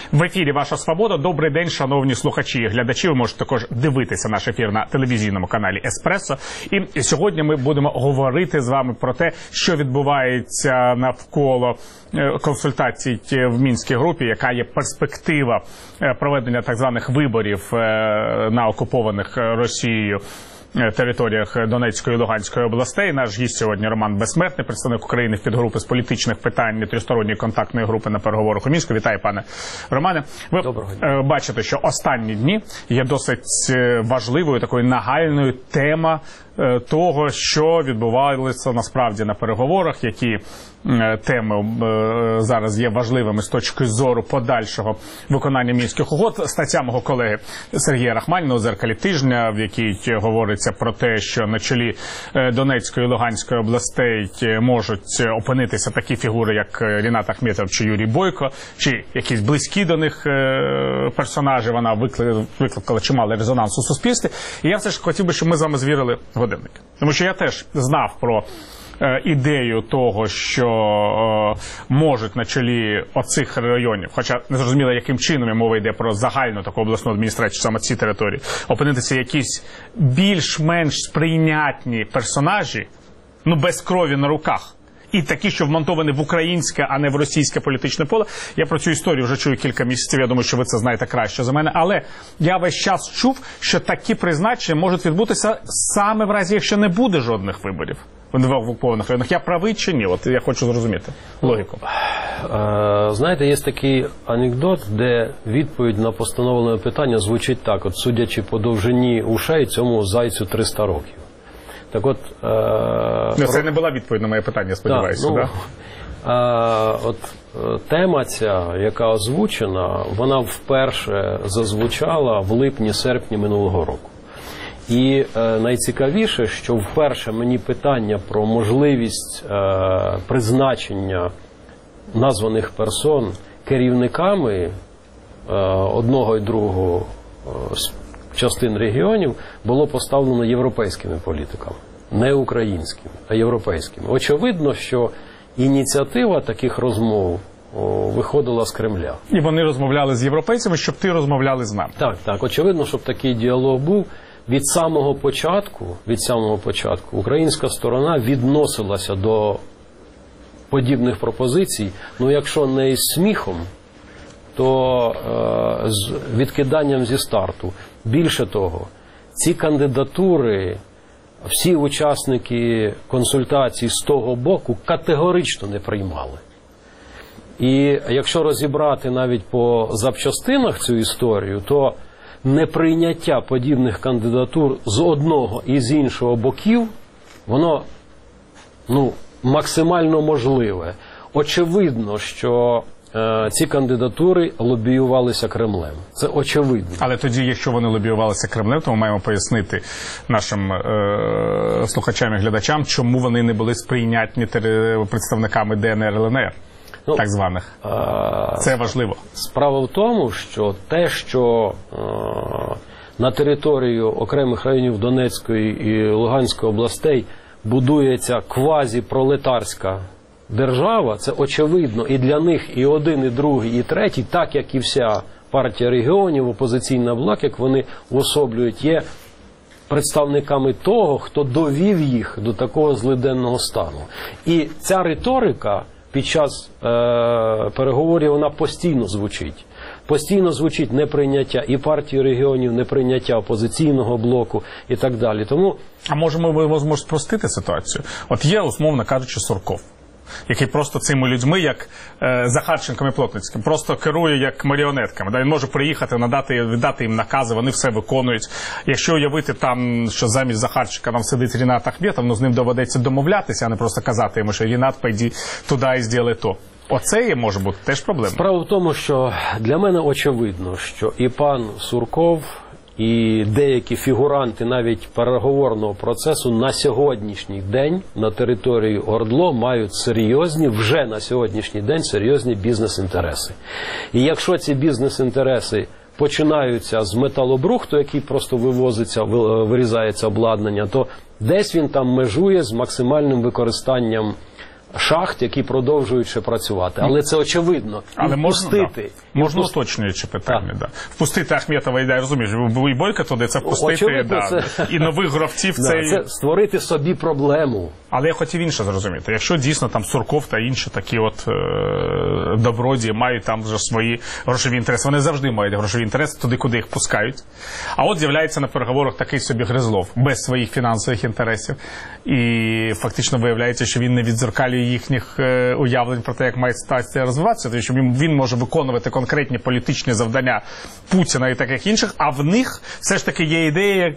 В ефірі «Ваша Свобода». Добрий день, шановні слухачі і глядачі. Ви можете також дивитися наш ефір на телевізійному каналі «Еспресо». І сьогодні ми будемо говорити з вами про те, що відбувається навколо консультацій в Мінській групі, яка є перспектива проведення так званих виборів на окупованих Росією територіях Донецької і Луганської областей. Наш гість сьогодні Роман Безсмертний, представник України в підгрупи з політичних питань Тристоронньої контактної групи на переговорах у Мінську. Вітаю, пане Романе. Ви бачите, що останні дні є досить важливою, такою нагальною тема того, що відбувалося насправді на переговорах, які теми зараз є важливими з точки зору подальшого виконання Мінських угод. Стаття мого колеги Сергія Рахманіна у «Дзеркалі тижня», в якій говориться про те, що на чолі Донецької і Луганської областей можуть опинитися такі фігури, як Рінат Ахметов чи Юрій Бойко, чи якісь близькі до них персонажі. Вона викликала чималий резонанс у суспільстві. І я все ж хотів би, щоб ми з вами звірили годинник. Тому що я теж знав про ідею того, що можуть на чолі оцих районів, хоча не зрозуміло, яким чином мова йде про загальну таку обласну адміністрацію, саме ці території, опинитися якісь більш-менш сприйнятні персонажі, ну, без крові на руках, і такі, що вмонтовані в українське, а не в російське політичне поле. Я про цю історію вже чую кілька місяців, я думаю, що ви це знаєте краще за мене, але я весь час чув, що такі призначення можуть відбутися саме в разі, якщо не буде жодних виборів в окупованих районах. Я правий чи ні? От я хочу зрозуміти логіку. Знаєте, є такий анекдот, де відповідь на постановлене питання звучить так: от судячи по довжині ушей, цьому зайцю 300 років. Так от... Це не була відповідь на моє питання, сподіваюся, так? От тема ця, яка озвучена, вона вперше зазвучала в липні-серпні минулого року. І найцікавіше, що вперше мені питання про можливість призначення названих персон керівниками одного і другого частин регіонів було поставлено європейськими політиками. Не українськими, а європейськими. Очевидно, що ініціатива таких розмов виходила з Кремля. І вони розмовляли з європейцями, щоб ти розмовляли з нами. Так. Очевидно, щоб такий діалог був. Від самого початку українська сторона відносилася до подібних пропозицій, ну, якщо не із сміхом, то з відкиданням зі старту. Більше того, ці кандидатури всі учасники консультацій з того боку категорично не приймали. І якщо розібрати навіть по запчастинах цю історію, то неприйняття подібних кандидатур з одного і з іншого боків, воно, максимально можливе. Очевидно, що ці кандидатури лобіювалися Кремлем. Це очевидно. Але тоді, якщо вони лобіювалися Кремлем, то ми маємо пояснити нашим слухачам і глядачам, чому вони не були сприйнятні представниками ДНР, ЛНР. Так званих. Це важливо. Справа в тому, що те, що на територію окремих районів Донецької і Луганської областей будується квазіпролетарська держава, це очевидно і для них і один, і другий, і третій, так як і вся партія регіонів, опозиційна блок, як вони уособлюють, є представниками того, хто довів їх до такого злиденного стану. І ця риторика під час переговорів вона постійно звучить. Постійно звучить неприйняття і партії регіонів, неприйняття опозиційного блоку і так далі. Тому... А можемо ми спростити ситуацію? От є, умовно кажучи, Сурков, який просто цими людьми, як Захарченком і Плотницьким, просто керує як маріонетками. Він може приїхати, віддати їм накази, вони все виконують. Якщо уявити там, що замість Захарченка там сидить Рінат Ахметов, з ним доведеться домовлятися, а не просто казати йому, що Рінат, пойди туди і зроби то. Оце може бути теж проблема. Справа в тому, що для мене очевидно, що і пан Сурков, і деякі фігуранти навіть переговорного процесу на сьогоднішній день на території ОРДЛО мають серйозні, вже на сьогоднішній день серйозні бізнес-інтереси. І якщо ці бізнес-інтереси починаються з металобрухту, який просто вивозиться, вирізається обладнання, то десь він там межує з максимальним використанням шахт, які продовжують ще працювати. Але це очевидно. Але впустити. Можна уточнюючи питання. Да. Впустити Ахметова, я розумію, і Бойка туди, це впустити, очевидно, і нових гравців. Це створити собі проблему. Але я хотів інше зрозуміти. Якщо дійсно там Сурков та інші такі от добродії мають там вже свої грошові інтереси, вони завжди мають грошові інтереси туди, куди їх пускають. А от з'являється на переговорах такий собі Гризлов, без своїх фінансових інтересів. І фактично виявляється, що він не віддзеркалює їхніх уявлень про те, як має ситуація розвиватися, тому що він може виконувати конкретні політичні завдання Путіна і таких інших, а в них все ж таки є ідея,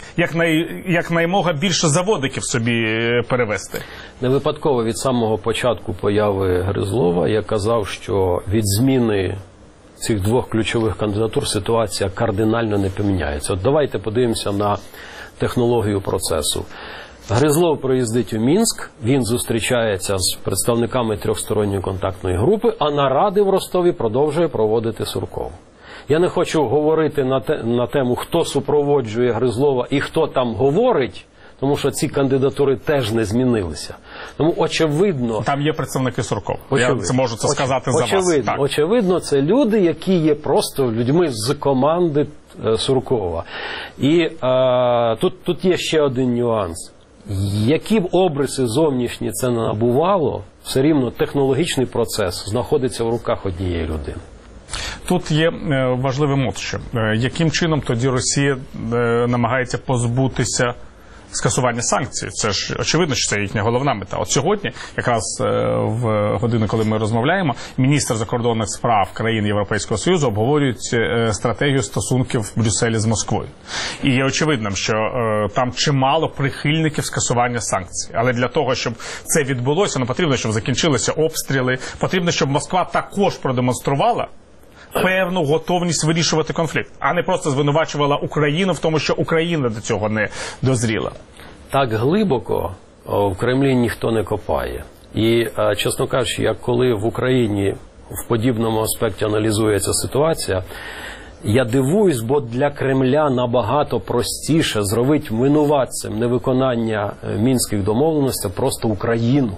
як наймога більше заводиків собі перевести. Не випадково від самого початку появи Гризлова я казав, що від зміни цих двох ключових кандидатур ситуація кардинально не поміняється. От давайте подивимося на технологію процесу. Гризлов приїздить у Мінськ, він зустрічається з представниками трьохсторонньої контактної групи, а наради в Ростові продовжує проводити Сурков. Я не хочу говорити на тему, хто супроводжує Гризлова і хто там говорить, тому що ці кандидатури теж не змінилися. Тому очевидно... Там є представники Суркова. Я можу це сказати за вас. Так. Очевидно, це люди, які є просто людьми з команди Суркова. І тут є ще один нюанс. Які б обриси зовнішні це не набувало, все рівно технологічний процес знаходиться в руках однієї людини. Тут є важливим от що. Яким чином тоді Росія намагається позбутися скасування санкцій? Це ж очевидно, що це їхня головна мета. От сьогодні, якраз в годину, коли ми розмовляємо, міністр закордонних справ країн Європейського Союзу обговорюють стратегію стосунків в Брюсселі з Москвою. І є очевидним, що там чимало прихильників скасування санкцій. Але для того, щоб це відбулося, потрібно, щоб закінчилися обстріли, потрібно, щоб Москва також продемонструвала певну готовність вирішувати конфлікт, а не просто звинувачувала Україну в тому, що Україна до цього не дозріла. Так глибоко в Кремлі ніхто не копає. І, чесно кажучи, як коли в Україні в подібному аспекті аналізується ситуація, я дивуюсь, бо для Кремля набагато простіше зробити винуватцем невиконання мінських домовленостей просто Україну.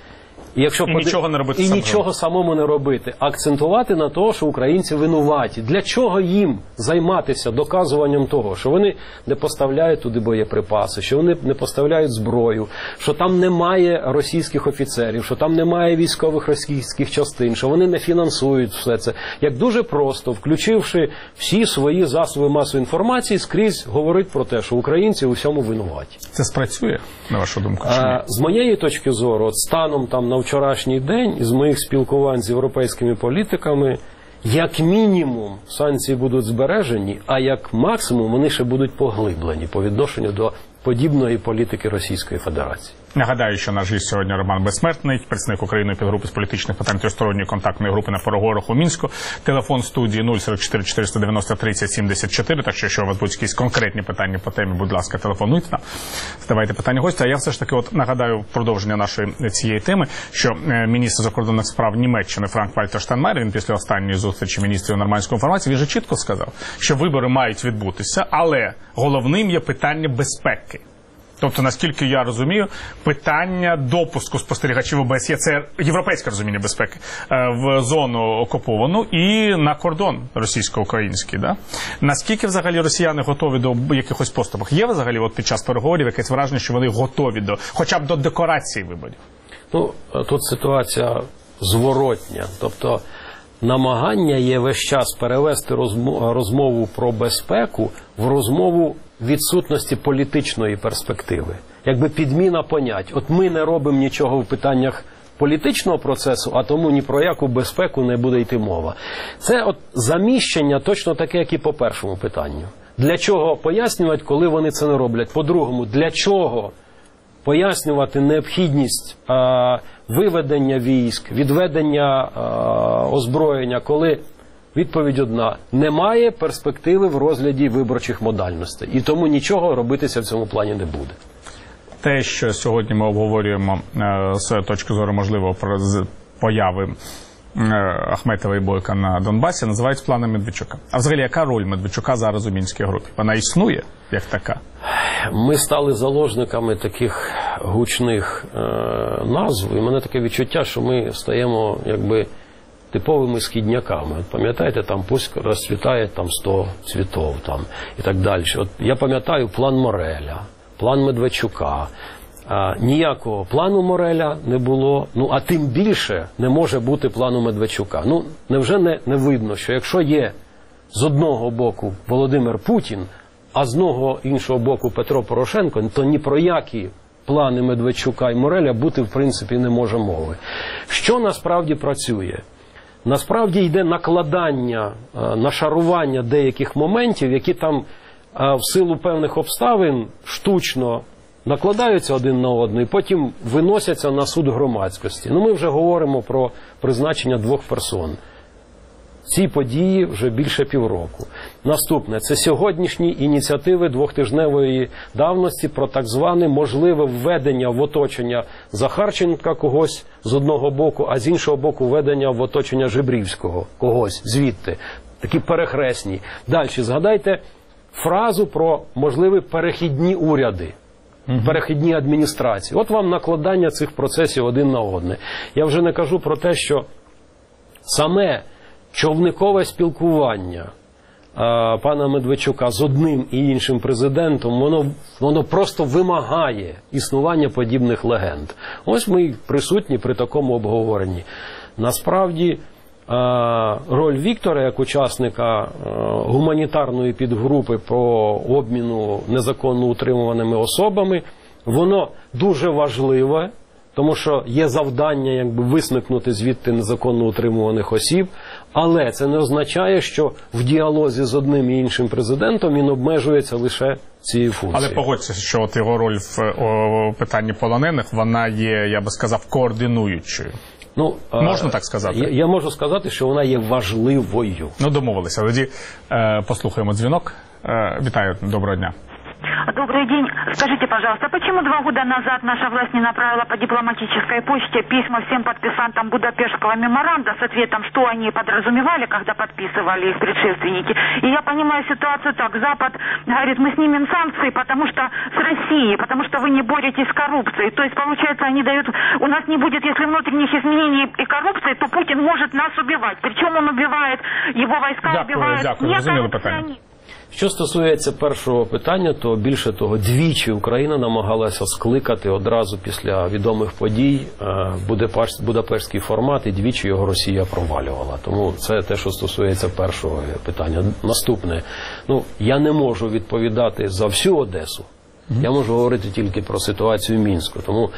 Нічого не робити нічого самому не робити. Акцентувати на те, що українці винуваті. Для чого їм займатися доказуванням того, що вони не поставляють туди боєприпаси, що вони не поставляють зброю, що там немає російських офіцерів, що там немає військових російських частин, що вони не фінансують все це. Як дуже просто, включивши всі свої засоби масової інформації, скрізь говорить про те, що українці у всьому винуваті. Це спрацює, на вашу думку? Чи ні? З моєї точки зору, от станом там на вчорашній день, із моїх спілкувань з європейськими політиками, як мінімум санкції будуть збережені, а як максимум вони ще будуть поглиблені по відношенню до подібної політики Російської Федерації. Нагадаю, що наш гість сьогодні Роман Безсмертний, представник Української підгрупи з політичних питань трьохсторонньої контактної групи на переговорах у Мінську. Телефон студії 044 490 30 74. Так що, якщо у вас будуть якісь конкретні питання по темі, будь ласка, телефонуйте нам, задавайте питання гостя. А я все ж таки нагадаю продовження нашої цієї теми, що міністр закордонних справ Німеччини Франк-Вальтер Штайнмайєр, він після останньої зустрічі міністрів нормандської інформації, він же чітко сказав, що вибори мають відбутися, але головним є питання безпеки. Тобто, наскільки я розумію, питання допуску спостерігачів ОБСЄ, це європейське розуміння безпеки, в зону окуповану і на кордон російсько-український. Да? Наскільки взагалі росіяни готові до якихось поступок? Є взагалі під час переговорів якесь враження, що вони готові хоча б до декорації виборів? Тут ситуація зворотня. Тобто, намагання є весь час перевести розмову про безпеку в розмову відсутності політичної перспективи. Якби підміна понять. От ми не робимо нічого в питаннях політичного процесу, а тому ні про яку безпеку не буде йти мова. Це от заміщення точно таке, як і по першому питанню. Для чого пояснювати, коли вони це не роблять? По-другому, для чого пояснювати необхідність виведення військ, відведення озброєння, коли відповідь одна – немає перспективи в розгляді виборчих модальностей. І тому нічого робитися в цьому плані не буде. Те, що сьогодні ми обговорюємо з точки зору можливо появи Ахметова і Бойка на Донбасі, називають планом Медведчука. А взагалі, яка роль Медведчука зараз у Мінській групі? Вона існує як така? Ми стали заложниками таких гучних назв, і в мене таке відчуття, що ми стаємо якби типовими східняками. От пам'ятаєте, там пусть розцвітає там 100 цвітов там, і так далі. От я пам'ятаю план Мореля, план Медведчука. Ніякого плану Мореля не було, ну а тим більше не може бути плану Медведчука. Ну, невже не видно, що якщо є з одного боку Володимир Путін, а з іншого боку Петро Порошенко, то ні про які плани Медведчука і Мореля бути в принципі не може мови. Що насправді працює? Насправді йде накладання, нашарування деяких моментів, які там в силу певних обставин штучно накладаються один на одний, потім виносяться на суд громадськості. Ну, ми вже говоримо про призначення 2 персон. Ці події вже більше півроку. Наступне – це сьогоднішні ініціативи 2-тижневої давності про так зване можливе введення в оточення Захарченка когось з одного боку, а з іншого боку введення в оточення Жебрівського когось звідти. Такі перехресні. Далі згадайте фразу про можливі перехідні уряди. Перехідні адміністрації. От вам накладання цих процесів один на одне. Я вже не кажу про те, що саме човникове спілкування пана Медведчука з одним і іншим президентом, воно просто вимагає існування подібних легенд. Ось ми присутні при такому обговоренні. Насправді, роль Віктора як учасника гуманітарної підгрупи по обміну незаконно утримуваними особами, воно дуже важливе, тому що є завдання якби висмикнути звідти незаконно утримуваних осіб, але це не означає, що в діалозі з одним і іншим президентом він обмежується лише цією функцією. Але погодься, що от його роль в питанні полонених, вона є, я би сказав, координуючою. Ну, можна так сказати? Я можу сказати, що вона є важливою. Ну, домовилися. Тоді послухаємо дзвінок. Вітаю, доброго дня. Добрый день. Скажите, пожалуйста, почему 2 года назад наша власть не направила по дипломатической почте письма всем подписантам Будапештского меморанда с ответом, что они подразумевали, когда подписывали их предшественники? И я понимаю ситуацию так. Запад говорит, мы снимем санкции, потому что с Россией, потому что вы не боретесь с коррупцией. То есть, получается, они дают... У нас не будет, если внутренних изменений и коррупции, то Путин может нас убивать. Причем он убивает, его войска убивают не коррупционеры. Що стосується першого питання, то більше того, двічі Україна намагалася скликати одразу після відомих подій Будапештський формат, і двічі його Росія провалювала. Тому це те, що стосується першого питання. Наступне. Я не можу відповідати за всю Одесу. Я можу говорити тільки про ситуацію в Мінську. Тому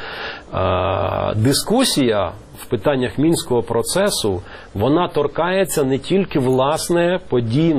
дискусія в питаннях Мінського процесу, вона торкається не тільки, власне, подій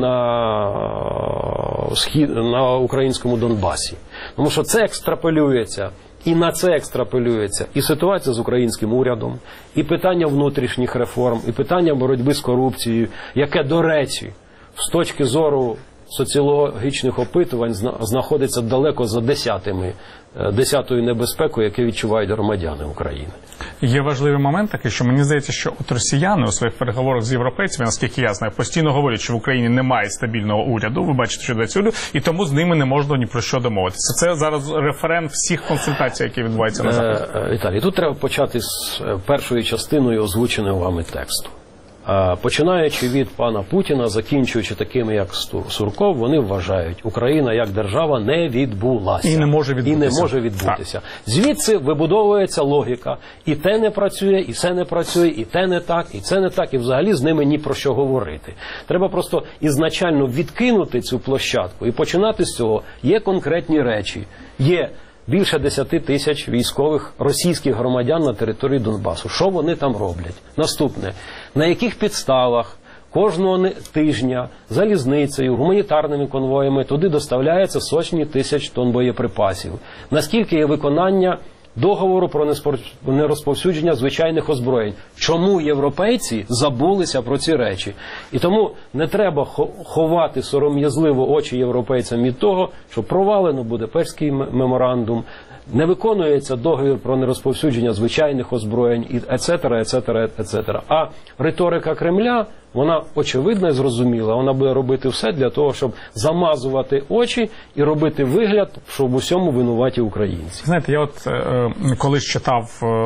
на українському Донбасі. Тому що це екстраполюється, і на це екстраполюється і ситуація з українським урядом, і питання внутрішніх реформ, і питання боротьби з корупцією, яке, до речі, з точки зору соціологічних опитувань знаходиться далеко за 10-ю небезпекою, яке відчувають громадяни України. Є важливий момент такий, що мені здається, що от росіяни у своїх переговорах з європейцями, наскільки я знаю, постійно говорять, що в Україні немає стабільного уряду, ви бачите, що до уряду, і тому з ними не можна ні про що домовитися. Це зараз референт всіх консультацій, які відбуваються на Заході. Віталій, тут треба почати з першою частиною озвученого вами тексту. Починаючи від пана Путіна, закінчуючи такими, як Сурков, вони вважають, Україна як держава не відбулася. І не може відбутися. Звідси вибудовується логіка. І те не працює, і все не працює, і те не так, і це не так, і взагалі з ними ні про що говорити. Треба просто ізначально відкинути цю площадку і починати з цього. Є конкретні речі. Є більше 10 тисяч військових російських громадян на території Донбасу. Що вони там роблять? Наступне. На яких підставах кожного тижня залізницею, гуманітарними конвоями туди доставляється сотні тисяч тонн боєприпасів? Наскільки є виконання договору про нерозповсюдження звичайних озброєнь? Чому європейці забулися про ці речі? І тому не треба ховати сором'язливо очі європейцям від того, що провалено Будапештський меморандум, не виконується договір про нерозповсюдження звичайних озброєнь, і ецетера. А риторика Кремля вона очевидна і зрозуміла. Вона буде робити все для того, щоб замазувати очі і робити вигляд, що в усьому винуваті українці. Знаєте, я от колись читав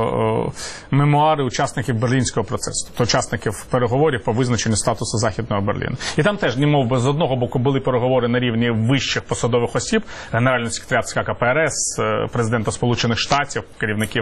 мемуари учасників Берлінського процесу, тобто учасників переговорів по визначенню статусу Західного Берліну. І там теж, немов би, з одного боку були переговори на рівні вищих посадових осіб, генеральний секретар ЦК КПРС, президента Сполучених Штатів, керівників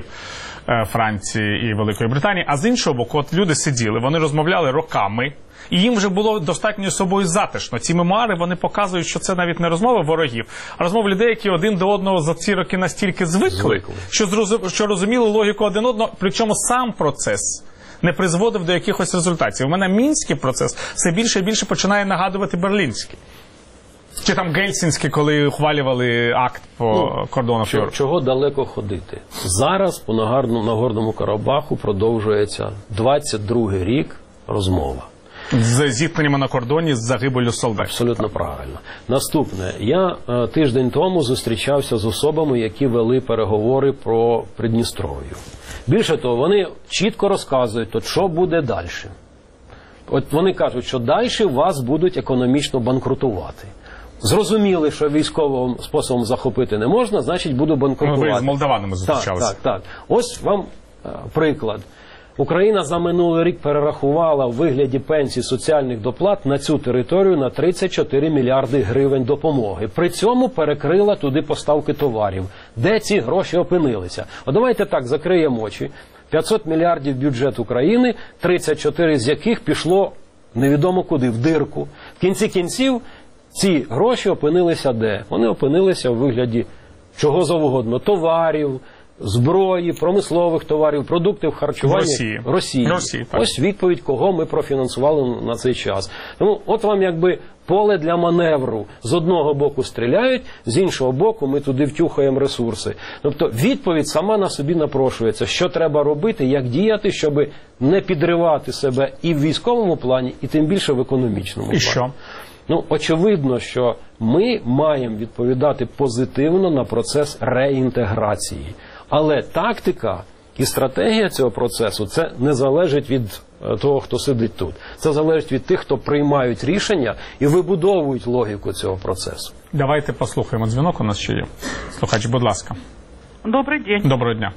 Франції і Великої Британії, а з іншого боку, от люди сиділи, вони розмовляли роками, і їм вже було достатньо собою затишно. Ці мемуари, вони показують, що це навіть не розмови ворогів, а розмови людей, які один до одного за ці роки настільки звикли. Що розуміли логіку один одного, причому сам процес не призводив до якихось результатів. У мене мінський процес все більше і більше починає нагадувати берлінський. Чи там Гельсінський, коли ухвалювали акт по кордону Європи. Чого далеко ходити? Зараз по Нагорному Карабаху продовжується 22-й рік розмова. З зіткненнями на кордоні, з загибелью солдатів. Абсолютно правильно. Наступне. Я тиждень тому зустрічався з особами, які вели переговори про Придністров'я. Більше того, вони чітко розказують, от що буде далі. От вони кажуть, що далі вас будуть економічно банкрутувати. Зрозуміли, що військовим способом захопити не можна, значить буду банкрутувати. Ви з молдаванами зустрічалися. Так. Ось вам приклад. Україна за минулий рік перерахувала в вигляді пенсій, соціальних доплат на цю територію на 34 мільярди гривень допомоги. При цьому перекрила туди поставки товарів. Де ці гроші опинилися? От давайте так, закриємо очі. 500 мільярдів бюджет України, 34 з яких пішло невідомо куди, в дирку. В кінці кінців ці гроші опинилися де? Вони опинилися в вигляді чого завгодно. Товарів, зброї, промислових товарів, продуктів харчування. Росії. Ось відповідь, кого ми профінансували на цей час. Тому от вам якби поле для маневру. З одного боку стріляють, з іншого боку ми туди втюхаємо ресурси. Тобто відповідь сама на собі напрошується, що треба робити, як діяти, щоб не підривати себе і в військовому плані, і тим більше в економічному плані. І що? Очевидно, що ми маємо відповідати позитивно на процес реінтеграції. Але тактика і стратегія цього процесу, це не залежить від того, хто сидить тут. Це залежить від тих, хто приймають рішення і вибудовують логіку цього процесу. Давайте послухаємо. Дзвінок у нас ще є. Слухач, будь ласка. Добрый день. Доброго дня.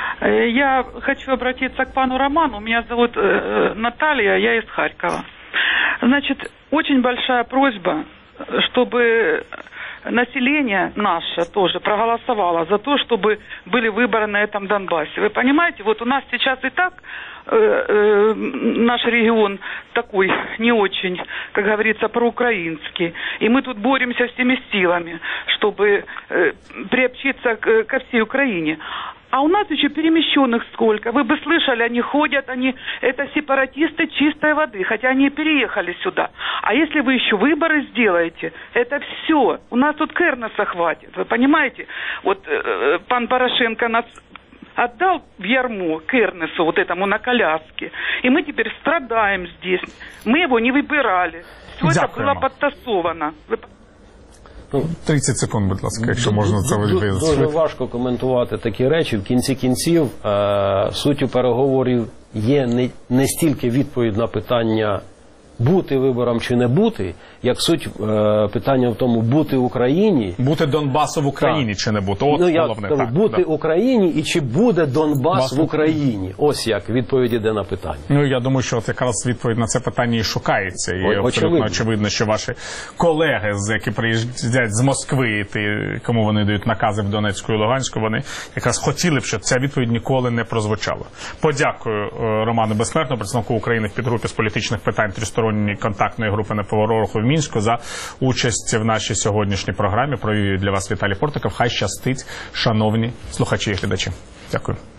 Я хочу обратиться к пану Роману. Меня зовут Наталья, я из Харькова. Значит, очень большая просьба, чтобы население наше тоже проголосовало за то, чтобы были выборы на этом Донбассе. Вы понимаете, вот у нас сейчас и так наш регион такой не очень, как говорится, проукраинский. И мы тут боремся всеми силами, чтобы приобщиться ко всей Украине. А у нас еще перемещенных сколько. Вы бы слышали, они ходят, это сепаратисты чистой воды, хотя они переехали сюда. А если вы еще выборы сделаете, это все. У нас тут Кернеса хватит, вы понимаете? Вот пан Порошенко нас отдал в ярмо Кернесу, вот этому на коляске. И мы теперь страдаем здесь. Мы его не выбирали. Все это было подтасовано. 30 секунд, будь ласка, якщо можна це виявити. Дуже важко коментувати такі речі. В кінці кінців суттю переговорів є не стільки відповідь на питання бути вибором чи не бути, як суть питання в тому, бути Україні. Бути Донбасу в Україні чи не бути. От головне. Так, бути Україні і чи буде Донбас в Україні. Ось як відповідь іде на питання. Я думаю, що от якраз відповідь на це питання і шукається. І абсолютно очевидно, що ваші колеги, які приїжджають з Москви, кому вони дають накази в Донецьку і Луганську, вони якраз хотіли б, щоб ця відповідь ніколи не прозвучала. Подякую Роману Безсмертному, представнику України в підгрупі з політичних питань тристоронньої контактної групи НПО «Руху» в Мінську, за участь в нашій сьогоднішній програмі. Провів для вас Віталій Портников. Хай щастить, шановні слухачі і глядачі. Дякую.